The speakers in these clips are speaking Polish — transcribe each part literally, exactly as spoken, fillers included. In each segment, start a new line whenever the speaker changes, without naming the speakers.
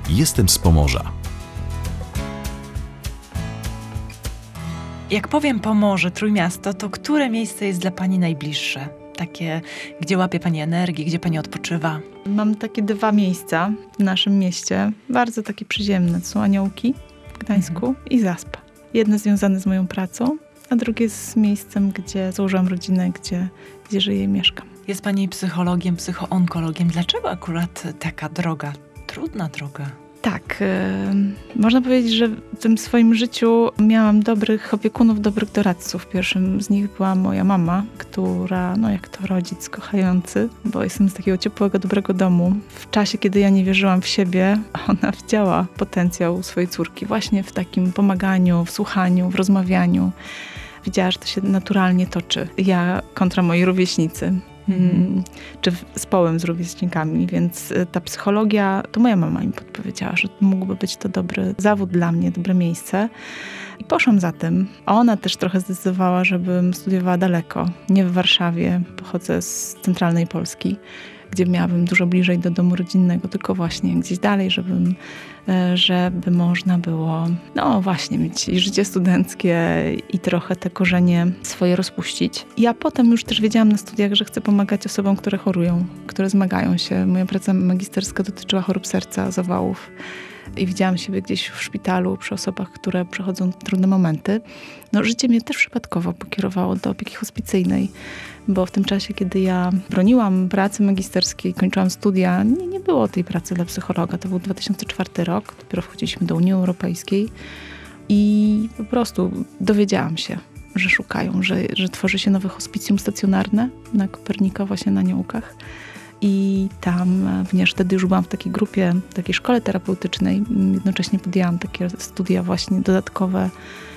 Jestem z Pomorza.
Jak powiem Pomorze, Trójmiasto, to które miejsce jest dla Pani najbliższe? Takie, gdzie łapie Pani energię, gdzie Pani odpoczywa?
Mam takie dwa miejsca w naszym mieście, bardzo takie przyziemne. To są Aniołki w Gdańsku mhm. i Zaspa. Jedno związane z moją pracą, a drugie z miejscem, gdzie założyłam rodzinę, gdzie, gdzie żyję i mieszkam.
Jest Pani psychologiem, psychoonkologiem. Dlaczego akurat taka droga? Trudna droga.
Tak, yy, można powiedzieć, że w tym swoim życiu miałam dobrych opiekunów, dobrych doradców. Pierwszym z nich była moja mama, która, no jak to rodzic kochający, bo jestem z takiego ciepłego, dobrego domu. W czasie, kiedy ja nie wierzyłam w siebie, ona widziała potencjał swojej córki właśnie w takim pomaganiu, w słuchaniu, w rozmawianiu. Widziała, że to się naturalnie toczy. Ja kontra moi rówieśnicy. Hmm. Czy z połem z rówieśnikami, więc ta psychologia, to moja mama mi podpowiedziała, że mógłby być to dobry zawód dla mnie, dobre miejsce. I poszłam za tym. Ona też trochę zdecydowała, żebym studiowała daleko, nie w Warszawie, pochodzę z centralnej Polski, gdzie miałabym dużo bliżej do domu rodzinnego, tylko właśnie gdzieś dalej, żebym, żeby można było, no właśnie, mieć i życie studenckie i trochę te korzenie swoje rozpuścić. Ja potem już też wiedziałam na studiach, że chcę pomagać osobom, które chorują, które zmagają się. Moja praca magisterska dotyczyła chorób serca, zawałów. I widziałam siebie gdzieś w szpitalu przy osobach, które przechodzą trudne momenty. No, życie mnie też przypadkowo pokierowało do opieki hospicyjnej, bo w tym czasie, kiedy ja broniłam pracy magisterskiej, kończyłam studia, nie, nie było tej pracy dla psychologa. To był dwa tysiące czwarty rok, dopiero wchodziliśmy do Unii Europejskiej i po prostu dowiedziałam się, że szukają, że, że tworzy się nowe hospicjum stacjonarne na Kopernika, właśnie na Aniołkach. I tam, ponieważ wtedy już byłam w takiej grupie, takiej szkole terapeutycznej, jednocześnie podjęłam takie studia właśnie dodatkowe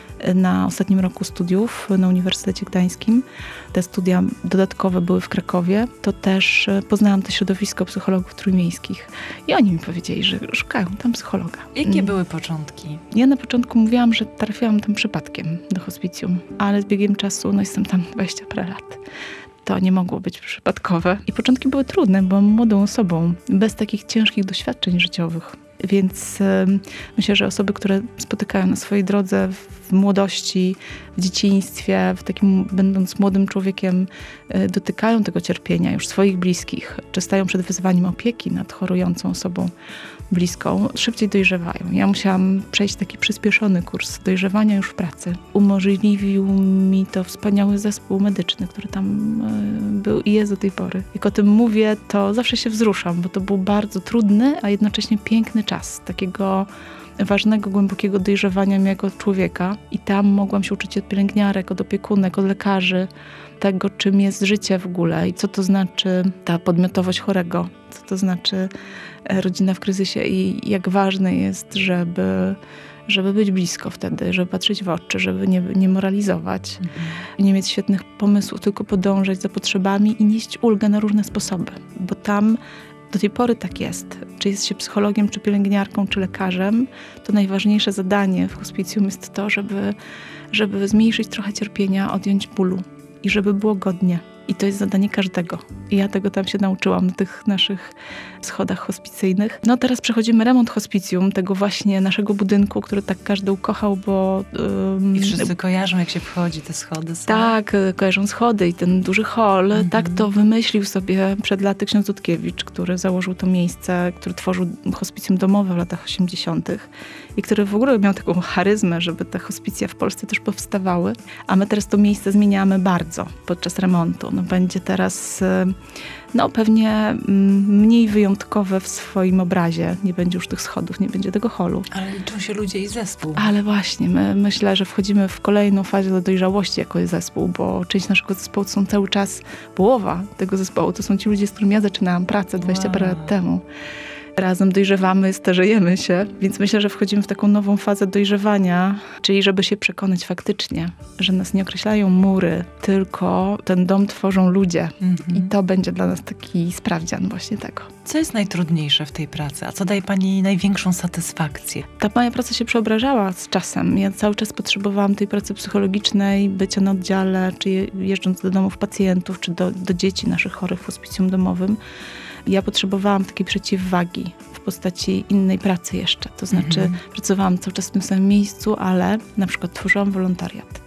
na ostatnim roku studiów na Uniwersytecie Gdańskim. Te studia dodatkowe były w Krakowie. To też poznałam to środowisko psychologów trójmiejskich. I oni mi powiedzieli, że szukają tam psychologa.
Jakie były początki?
Ja na początku mówiłam, że trafiłam tam przypadkiem do hospicjum, ale z biegiem czasu, no jestem tam dwadzieścia parę lat. To nie mogło być przypadkowe. I początki były trudne, bo byłam młodą osobą, bez takich ciężkich doświadczeń życiowych. Więc y, myślę, że osoby, które spotykają na swojej drodze w młodości, w dzieciństwie, w takim, będąc młodym człowiekiem, y, dotykają tego cierpienia już swoich bliskich, czy stają przed wyzwaniem opieki nad chorującą osobą bliską, szybciej dojrzewają. Ja musiałam przejść taki przyspieszony kurs dojrzewania już w pracy. Umożliwił mi to wspaniały zespół medyczny, który tam y, był i jest do tej pory. Jak o tym mówię, to zawsze się wzruszam, bo to był bardzo trudny, a jednocześnie piękny czas takiego ważnego, głębokiego dojrzewania mnie jako człowieka. I tam mogłam się uczyć od pielęgniarek, od opiekunek, od lekarzy, tego, czym jest życie w ogóle i co to znaczy ta podmiotowość chorego, co to znaczy rodzina w kryzysie i jak ważne jest, żeby, żeby być blisko wtedy, żeby patrzeć w oczy, żeby nie, nie moralizować, mhm. nie mieć świetnych pomysłów, tylko podążać za potrzebami i nieść ulgę na różne sposoby, bo tam do tej pory tak jest. Czy jest się psychologiem, czy pielęgniarką, czy lekarzem, to najważniejsze zadanie w hospicjum jest to, żeby, żeby zmniejszyć trochę cierpienia, odjąć bólu i żeby było godnie. I to jest zadanie każdego. I ja tego tam się nauczyłam na tych naszych schodach hospicyjnych. No teraz przechodzimy remont hospicjum, tego właśnie naszego budynku, który tak każdy ukochał, bo...
Um, I wszyscy kojarzą, jak się wchodzi, te schody są.
Tak, kojarzą schody i ten duży hol. Mhm. Tak to wymyślił sobie przed laty ksiądz Dudkiewicz, który założył to miejsce, który tworzył hospicjum domowe w latach osiemdziesiątych i który w ogóle miał taką charyzmę, żeby te hospicja w Polsce też powstawały. A my teraz to miejsce zmieniamy bardzo podczas remontu. No, będzie teraz no, pewnie mniej wyjątkowe w swoim obrazie. Nie będzie już tych schodów, nie będzie tego holu.
Ale liczą się ludzie i zespół.
Ale właśnie, my myślę, że wchodzimy w kolejną fazę do dojrzałości jako zespół, bo część naszego zespołu to są cały czas, połowa tego zespołu to są ci ludzie, z którymi ja zaczynałam pracę dwadzieścia wow. parę lat temu. Razem dojrzewamy, starzejemy się, więc myślę, że wchodzimy w taką nową fazę dojrzewania, czyli żeby się przekonać faktycznie, że nas nie określają mury, tylko ten dom tworzą ludzie. Mm-hmm. I to będzie dla nas taki sprawdzian właśnie tego.
Co jest najtrudniejsze w tej pracy, a co daje pani największą satysfakcję?
Ta moja praca się przeobrażała z czasem. Ja cały czas potrzebowałam tej pracy psychologicznej, bycia na oddziale, czy jeżdżąc do domów pacjentów, czy do, do dzieci naszych chorych w hospicjum domowym. Ja potrzebowałam takiej przeciwwagi w w postaci innej pracy jeszcze. To znaczy
Mhm.
pracowałam cały czas w tym samym miejscu, ale na przykład tworzyłam wolontariat.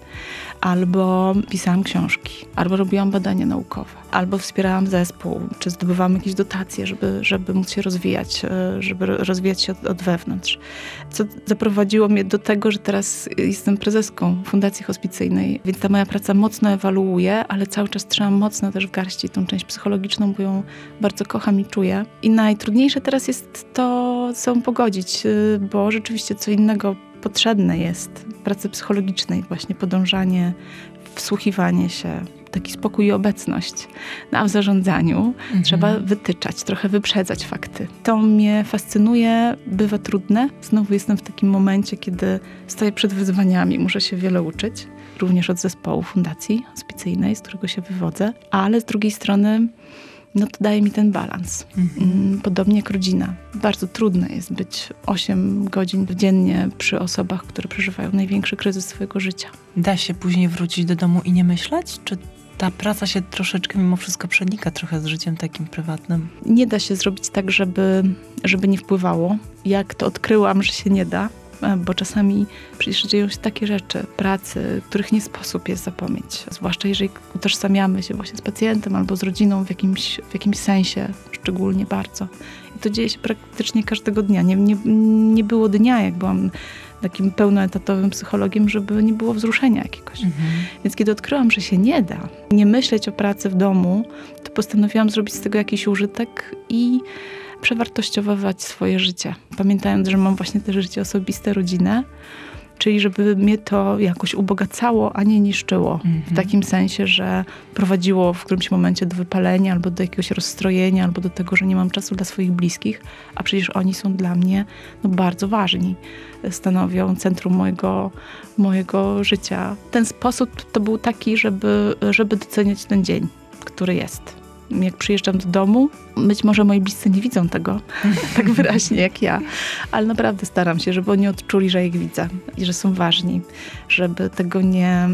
Albo pisałam książki, albo robiłam badania naukowe, albo wspierałam zespół, czy zdobywałam jakieś dotacje, żeby, żeby móc się rozwijać, żeby rozwijać się od, od wewnątrz. Co zaprowadziło mnie do tego, że teraz jestem prezeską Fundacji Hospicyjnej, więc ta moja praca mocno ewoluuje, ale cały czas trzymam mocno też w garści tą część psychologiczną, bo ją bardzo kocham i czuję. I najtrudniejsze teraz jest to, co pogodzić, bo rzeczywiście co innego potrzebne jest pracy psychologicznej, właśnie podążanie, wsłuchiwanie się, taki spokój i obecność. No, a w zarządzaniu
Mhm.
trzeba wytyczać, trochę wyprzedzać fakty. To mnie fascynuje, bywa trudne. Znowu jestem w takim momencie, kiedy stoję przed wyzwaniami, muszę się wiele uczyć. Również od zespołu Fundacji Hospicyjnej, z którego się wywodzę. Ale z drugiej strony no to daje mi ten balans.
Mhm.
Podobnie jak rodzina. Bardzo trudno jest być osiem godzin dziennie przy osobach, które przeżywają największy kryzys swojego życia.
Da się później wrócić do domu i nie myśleć? Czy ta praca się troszeczkę mimo wszystko przenika trochę z życiem takim prywatnym?
Nie da się zrobić tak, żeby, żeby nie wpływało. Jak to odkryłam, że się nie da, bo czasami przecież dzieją się takie rzeczy, pracy, których nie sposób jest zapomnieć. Zwłaszcza jeżeli utożsamiamy się właśnie z pacjentem albo z rodziną w jakimś, w jakimś sensie, szczególnie bardzo. I to dzieje się praktycznie każdego dnia. Nie, nie, nie było dnia, jak byłam takim pełnoetatowym psychologiem, żeby nie było wzruszenia jakiegoś.
Mhm.
Więc kiedy odkryłam, że się nie da nie myśleć o pracy w domu, to postanowiłam zrobić z tego jakiś użytek i przewartościowywać swoje życie. Pamiętając, że mam właśnie też życie osobiste, rodzinę, czyli żeby mnie to jakoś ubogacało, a nie niszczyło.
Mhm.
W takim sensie, że prowadziło w którymś momencie do wypalenia, albo do jakiegoś rozstrojenia, albo do tego, że nie mam czasu dla swoich bliskich, a przecież oni są dla mnie no, bardzo ważni. Stanowią centrum mojego, mojego życia. Ten sposób to był taki, żeby, żeby doceniać ten dzień, który jest. Jak przyjeżdżam do domu, być może moi bliscy nie widzą tego tak wyraźnie jak ja, ale naprawdę staram się, żeby oni odczuli, że ich widzę i że są ważni, żeby tego nie,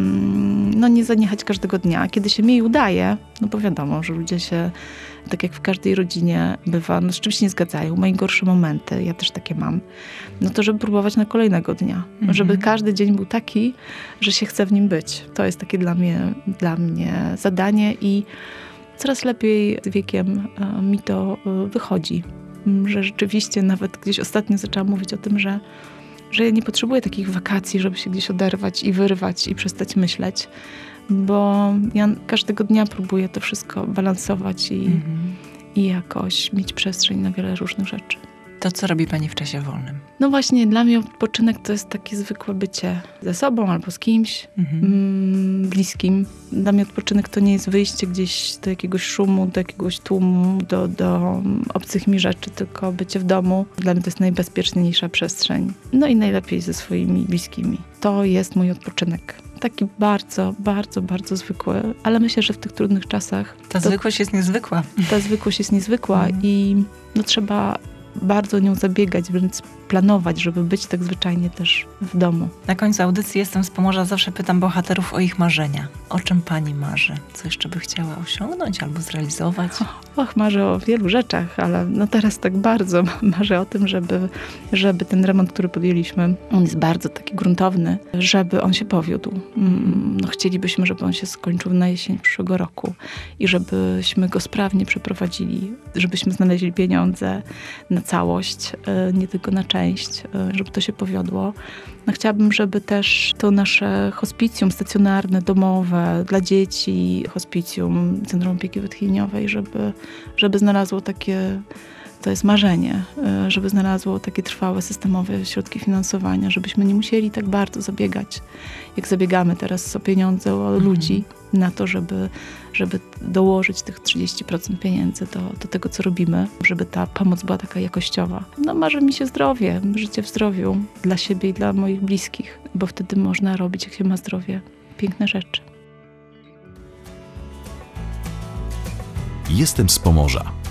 no nie zaniechać każdego dnia. Kiedy się mi udaje, no bo wiadomo, że ludzie się, tak jak w każdej rodzinie bywa, no rzeczywiście nie zgadzają. Moje gorsze momenty, ja też takie mam, no to żeby próbować na kolejnego dnia.
Mhm. Żeby
każdy dzień był taki, że się chce w nim być. To jest takie dla mnie, dla mnie zadanie i coraz lepiej z wiekiem mi to wychodzi, że rzeczywiście nawet gdzieś ostatnio zaczęłam mówić o tym, że, że ja nie potrzebuję takich wakacji, żeby się gdzieś oderwać i wyrwać i przestać myśleć, bo ja każdego dnia próbuję to wszystko balansować i,
Mhm.
i jakoś mieć przestrzeń na wiele różnych rzeczy.
To co robi pani w czasie wolnym?
No właśnie, dla mnie odpoczynek to jest takie zwykłe bycie ze sobą albo z kimś
Mhm.
mm, bliskim. Dla mnie odpoczynek to nie jest wyjście gdzieś do jakiegoś szumu, do jakiegoś tłumu, do, do obcych mi rzeczy, tylko bycie w domu. Dla mnie to jest najbezpieczniejsza przestrzeń. No i najlepiej ze swoimi bliskimi. To jest mój odpoczynek. Taki bardzo, bardzo, bardzo zwykły, ale myślę, że w tych trudnych czasach
Ta
to,
zwykłość jest niezwykła.
ta zwykłość jest niezwykła
Mhm.
i no, trzeba bardzo o nią zabiegać, wręcz planować, żeby być tak zwyczajnie też w domu.
Na końcu audycji Jestem z Pomorza zawsze pytam bohaterów o ich marzenia. O czym pani marzy? Co jeszcze by chciała osiągnąć albo zrealizować?
Och, marzę o wielu rzeczach, ale no teraz tak bardzo marzę o tym, żeby, żeby ten remont, który podjęliśmy, on jest bardzo taki gruntowny, żeby on się powiódł. No, chcielibyśmy, żeby on się skończył na jesień przyszłego roku i żebyśmy go sprawnie przeprowadzili, żebyśmy znaleźli pieniądze na całość, nie tylko na część, żeby to się powiodło. No, chciałabym, żeby też to nasze hospicjum stacjonarne, domowe, dla dzieci, hospicjum, Centrum Opieki Wytchnieniowej, żeby, żeby znalazło takie, to jest marzenie, żeby znalazło takie trwałe, systemowe środki finansowania, żebyśmy nie musieli tak bardzo zabiegać, jak zabiegamy teraz o pieniądze, o ludzi, na to, żeby, żeby dołożyć tych trzydzieści procent pieniędzy do, do tego, co robimy, żeby ta pomoc była taka jakościowa. No marzy mi się zdrowie, życie w zdrowiu dla siebie i dla moich bliskich, bo wtedy można robić, jak się ma zdrowie, piękne rzeczy.
Jestem z Pomorza.